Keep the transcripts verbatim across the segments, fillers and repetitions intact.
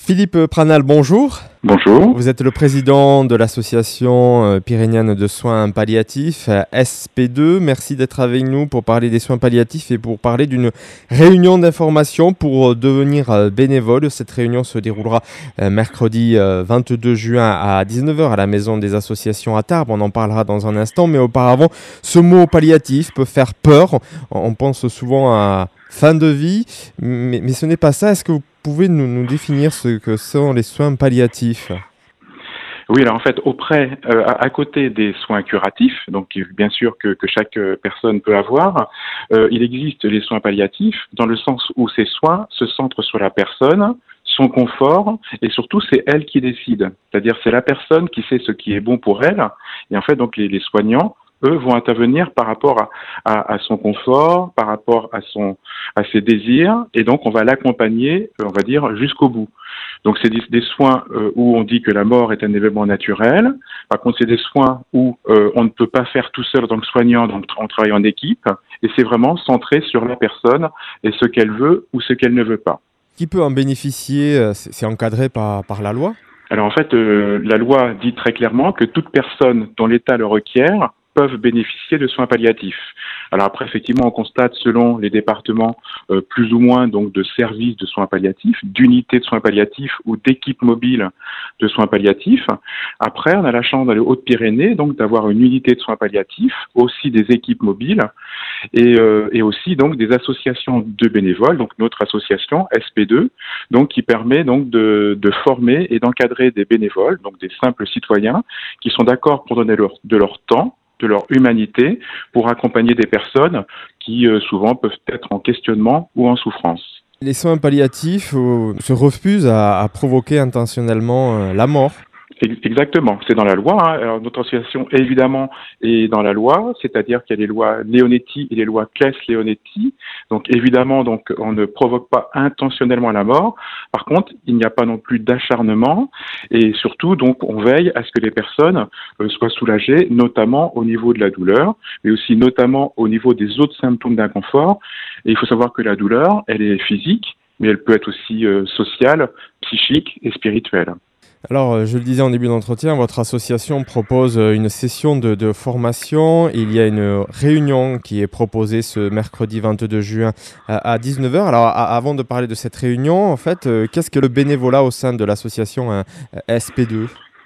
Philippe Pranal, bonjour. Bonjour. Vous êtes le président de l'association pyrénéenne de soins palliatifs, S P deux. Merci d'être avec nous pour parler des soins palliatifs et pour parler d'une réunion d'information pour devenir bénévole. Cette réunion se déroulera mercredi vingt-deux juin à dix-neuf heures à la Maison des Associations à Tarbes. On en parlera dans un instant, mais auparavant, ce mot palliatif peut faire peur. On pense souvent à fin de vie, mais, mais ce n'est pas ça. Est-ce que vous pouvez nous, nous définir ce que sont les soins palliatifs ? Oui, alors en fait, auprès, euh, à, à côté des soins curatifs, donc bien sûr que, que chaque personne peut avoir, euh, il existe les soins palliatifs dans le sens où ces soins se centrent sur la personne, son confort, et surtout c'est elle qui décide. C'est-à-dire c'est la personne qui sait ce qui est bon pour elle, et en fait donc les, les soignants, eux, vont intervenir par rapport à, à, à son confort, par rapport à son, à ses désirs, et donc on va l'accompagner, on va dire, jusqu'au bout. Donc c'est des, des soins euh, où on dit que la mort est un événement naturel. Par contre, c'est des soins où euh, on ne peut pas faire tout seul en tant que soignant, donc on travaille en équipe, et c'est vraiment centré sur la personne et ce qu'elle veut ou ce qu'elle ne veut pas. Qui peut en bénéficier ? C'est encadré par, par la loi ? Alors en fait, euh, la loi dit très clairement que toute personne dont l'État le requiert peuvent bénéficier de soins palliatifs. Alors après, effectivement, on constate selon les départements euh, plus ou moins donc de services de soins palliatifs, d'unités de soins palliatifs ou d'équipes mobiles de soins palliatifs. Après, on a la chance dans les Hautes-Pyrénées donc d'avoir une unité de soins palliatifs, aussi des équipes mobiles et, euh, et aussi donc des associations de bénévoles, donc notre association S P deux, donc qui permet donc de, de former et d'encadrer des bénévoles, donc des simples citoyens qui sont d'accord pour donner leur, de leur temps, de leur humanité pour accompagner des personnes qui euh, souvent peuvent être en questionnement ou en souffrance. Les soins palliatifs euh, se refusent à, à provoquer intentionnellement euh, la mort. Exactement, c'est dans la loi. Hein. Alors, notre association, évidemment, est dans la loi, c'est-à-dire qu'il y a les lois Leonetti et les lois Claes-Leonetti. Donc, évidemment, donc, on ne provoque pas intentionnellement la mort. Par contre, il n'y a pas non plus d'acharnement. Et surtout, donc, on veille à ce que les personnes euh, soient soulagées, notamment au niveau de la douleur, mais aussi notamment au niveau des autres symptômes d'inconfort. Et il faut savoir que la douleur, elle est physique, mais elle peut être aussi euh, sociale, psychique et spirituelle. Alors, je le disais en début d'entretien, votre association propose une session de, de formation. Il y a une réunion qui est proposée ce mercredi vingt-deux juin à, à dix-neuf heures. Alors, à, avant de parler de cette réunion, en fait, euh, qu'est-ce que le bénévolat au sein de l'association hein, S P deux ?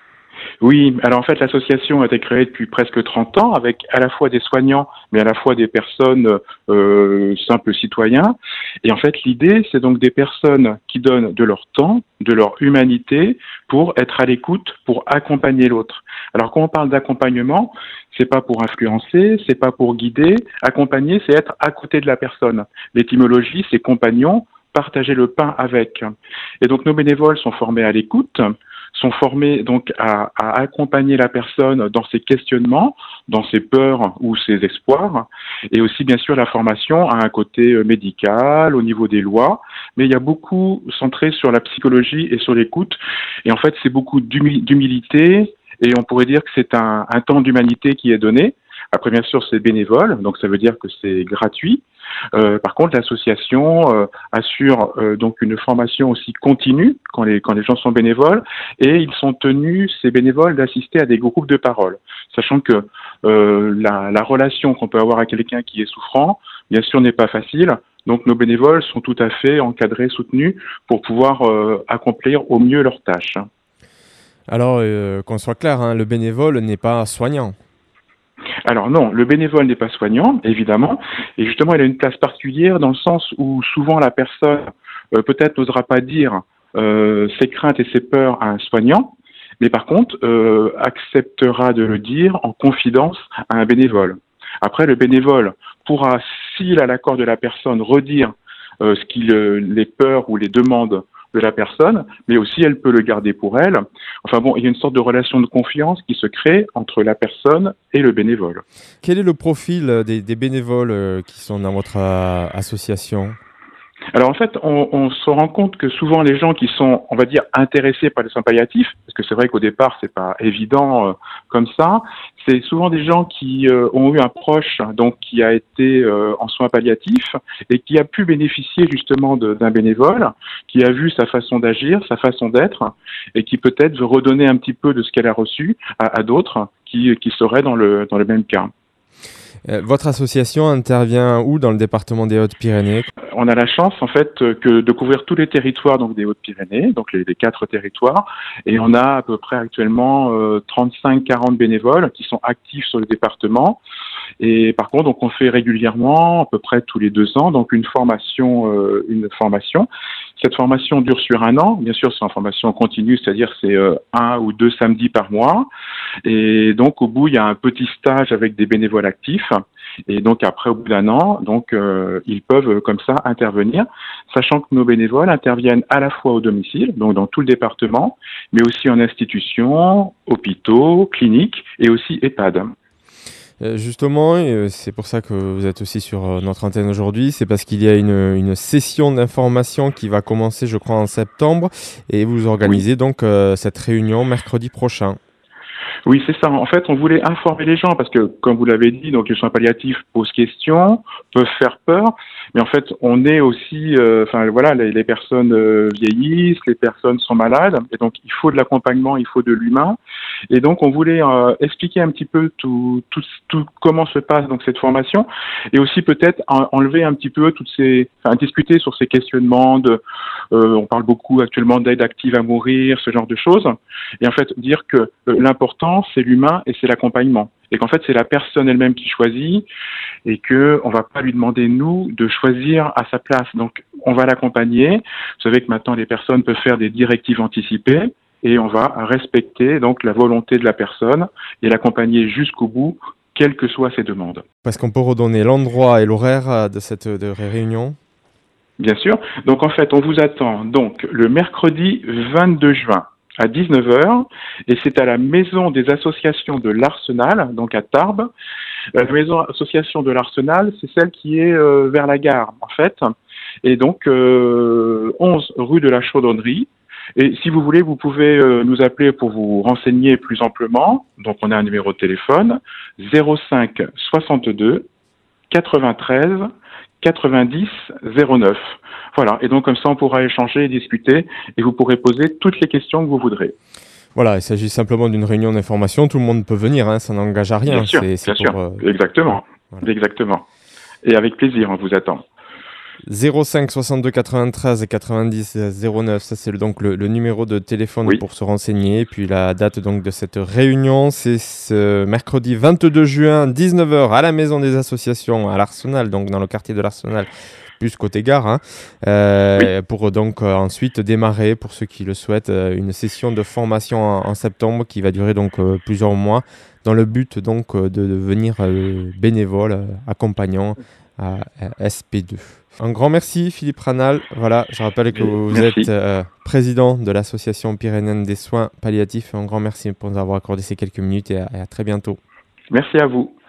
Oui, alors en fait l'association a été créée depuis presque trente ans avec à la fois des soignants mais à la fois des personnes euh, simples citoyens. Et en fait l'idée c'est donc des personnes qui donnent de leur temps, de leur humanité pour être à l'écoute, pour accompagner l'autre. Alors quand on parle d'accompagnement, c'est pas pour influencer, c'est pas pour guider. Accompagner, c'est être à côté de la personne. L'étymologie c'est compagnon, partager le pain avec. Et donc nos bénévoles sont formés à l'écoute, sont formés donc à, à accompagner la personne dans ses questionnements, dans ses peurs ou ses espoirs, et aussi bien sûr la formation a un côté médical au niveau des lois, mais il y a beaucoup centré sur la psychologie et sur l'écoute, et en fait c'est beaucoup d'humi- d'humilité, et on pourrait dire que c'est un, un temps d'humanité qui est donné. Après bien sûr c'est bénévole, donc ça veut dire que c'est gratuit. Euh, par contre, l'association euh, assure euh, donc une formation aussi continue quand les quand les gens sont bénévoles et ils sont tenus ces bénévoles d'assister à des groupes de parole, sachant que euh, la, la relation qu'on peut avoir à quelqu'un qui est souffrant, bien sûr, n'est pas facile. Donc, nos bénévoles sont tout à fait encadrés, soutenus pour pouvoir euh, accomplir au mieux leurs tâches. Alors, euh, qu'on soit clair, hein, le bénévole n'est pas soignant. Alors non, le bénévole n'est pas soignant, évidemment, et justement il a une place particulière dans le sens où souvent la personne euh, peut-être n'osera pas dire euh, ses craintes et ses peurs à un soignant, mais par contre euh, acceptera de le dire en confidence à un bénévole. Après, le bénévole pourra, s'il a l'accord de la personne, redire euh, ce qu'il, euh, les peurs ou les demandes de la personne, mais aussi elle peut le garder pour elle. Enfin bon, il y a une sorte de relation de confiance qui se crée entre la personne et le bénévole. Quel est le profil des, des bénévoles qui sont dans votre euh, association ? Alors en fait, on, on se rend compte que souvent les gens qui sont, on va dire, intéressés par les soins palliatifs, parce que c'est vrai qu'au départ c'est pas évident euh, comme ça, c'est souvent des gens qui euh, ont eu un proche donc qui a été euh, en soins palliatifs et qui a pu bénéficier justement de- d'un bénévole, qui a vu sa façon d'agir, sa façon d'être, et qui peut-être veut redonner un petit peu de ce qu'elle a reçu à, à d'autres qui, qui seraient dans le dans le même cas. Euh, votre association intervient où dans le département des Hautes-Pyrénées? On a la chance en fait euh, que de couvrir tous les territoires donc des Hautes-Pyrénées, donc les, les quatre territoires, et on a à peu près actuellement euh, trente-cinq quarante bénévoles qui sont actifs sur le département. Et par contre, donc on fait régulièrement, à peu près tous les deux ans, donc une formation, euh, une formation. Cette formation dure sur un an. Bien sûr, c'est en formation continue, c'est-à-dire c'est euh, un ou deux samedis par mois. Et donc au bout, il y a un petit stage avec des bénévoles actifs. Et donc après, au bout d'un an, donc euh, ils peuvent euh, comme ça intervenir, sachant que nos bénévoles interviennent à la fois au domicile, donc dans tout le département, mais aussi en institutions, hôpitaux, cliniques et aussi EHPAD. Euh, justement, et, euh, c'est pour ça que vous êtes aussi sur euh, notre antenne aujourd'hui, c'est parce qu'il y a une, une session d'information qui va commencer, je crois, en septembre, et vous Oui. organisez donc euh, cette réunion mercredi prochain. Oui, c'est ça. En fait, on voulait informer les gens parce que, comme vous l'avez dit, donc les soins palliatifs posent question, peuvent faire peur, mais en fait, on est aussi, euh, enfin voilà, les, les personnes euh, vieillissent, les personnes sont malades, et donc il faut de l'accompagnement, il faut de l'humain, et donc on voulait euh, expliquer un petit peu tout, tout, tout comment se passe donc cette formation, et aussi peut-être en- enlever un petit peu toutes ces, enfin discuter sur ces questionnements de, euh, on parle beaucoup actuellement d'aide active à mourir, ce genre de choses. Et en fait, dire que euh, l'important, c'est l'humain et c'est l'accompagnement. Et qu'en fait, c'est la personne elle-même qui choisit et que on va pas lui demander, nous, de choisir à sa place. Donc, on va l'accompagner. Vous savez que maintenant, les personnes peuvent faire des directives anticipées et on va respecter donc la volonté de la personne et l'accompagner jusqu'au bout, quelles que soient ses demandes. Est-ce qu'on peut redonner l'endroit et l'horaire euh, de cette de réunion? Bien sûr. Donc en fait, on vous attend donc le mercredi vingt-deux juin à dix-neuf heures et c'est à la maison des associations de l'Arsenal, donc à Tarbes. La maison association de l'Arsenal, c'est celle qui est euh, vers la gare en fait. Et donc euh, onze rue de la Chaudronnerie. Et si vous voulez, vous pouvez euh, nous appeler pour vous renseigner plus amplement. Donc on a un numéro de téléphone zéro cinq soixante-deux quatre-vingt-treize quatre-vingt-dix zéro neuf. Voilà, et donc comme ça on pourra échanger et discuter et vous pourrez poser toutes les questions que vous voudrez. Voilà, il s'agit simplement d'une réunion d'information. Tout le monde peut venir, hein, ça n'engage à Bien rien. sûr, C'est, c'est bien sûr, pour, euh, exactement, voilà. exactement. Et avec plaisir, on vous attend. zéro cinq soixante-deux quatre-vingt-treize quatre-vingt-dix zéro neuf, ça c'est le- donc le, le numéro de téléphone Oui, pour se renseigner. Puis la date donc de cette réunion, c'est ce mercredi vingt-deux juin, dix-neuf heures, à la maison des associations, à l'Arsenal, donc dans le quartier de l'Arsenal, plus côté gare, hein, oui, euh, pour donc euh, ensuite démarrer, pour ceux qui le souhaitent, euh, une session de formation en, en septembre qui va durer donc euh, plusieurs mois, dans le but donc euh, de devenir euh, bénévole, euh, accompagnant à, à S P deux. Un grand merci Philippe Ranal. Voilà, je rappelle que vous êtes merci. euh, président de l'association pyrénéenne des soins palliatifs. Un grand merci pour nous avoir accordé ces quelques minutes et à, et à très bientôt. Merci à vous.